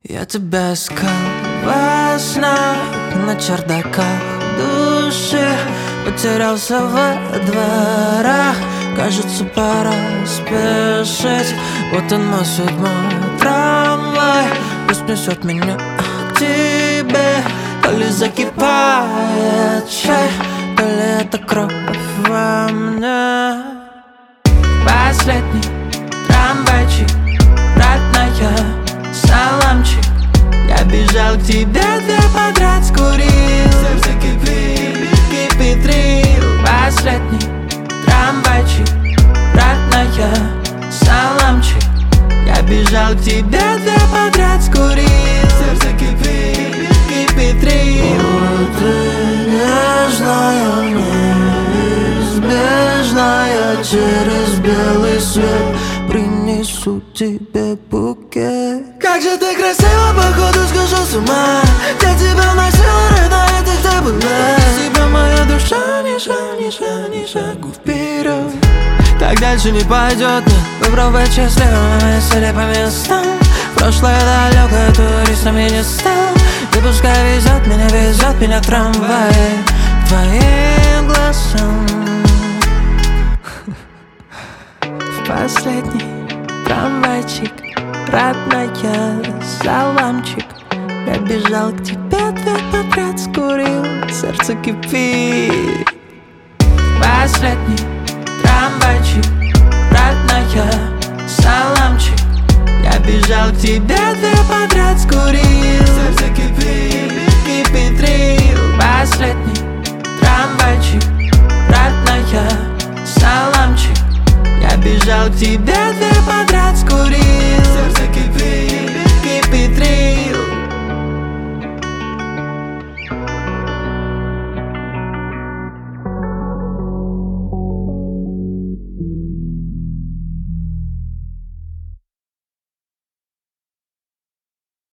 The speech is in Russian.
Я тебя искал во снах, на чердаках души, потерялся во дворах. Кажется, пора спешить. Вот он, мой седьмой трамвай, пусть несет меня к тебе. То ли закипает чай, то ли это кровь во мне. Последний трамвайчик, родная, саламчик. Я бежал к тебе, две подряд скурил. Сердце кипит, кипитрил. Последний трамвайчик, родная, саламчик. Я бежал к тебе, две подряд скурил. Сердце кипит, кипитрил. Ты нежная, неизбежная, через белый свет принесу тебе букет. Как же ты красива, походу схожу с ума. Я тебя носила, рыдает, и ты была. Без тебя моя душа ни шагу вперед. Так дальше не пойдет, нет. Выбрал быть счастливым, веселье по местам. Прошлое далекое, туристами не стал. И пускай везет меня трамвай к твоим глазам. В последний трамвайчик, родная, саламчик. Я бежал к тебе, две подряд скурил. Сердце кипит. Последний трамвайчик, родная, саламчик. Я бежал к тебе, две подряд скурил. Сердце кипит, кипитрил. Последний трамвайчик, родная, саламчик. Я бежал к тебе, две подряд скурил. Сердце кипит.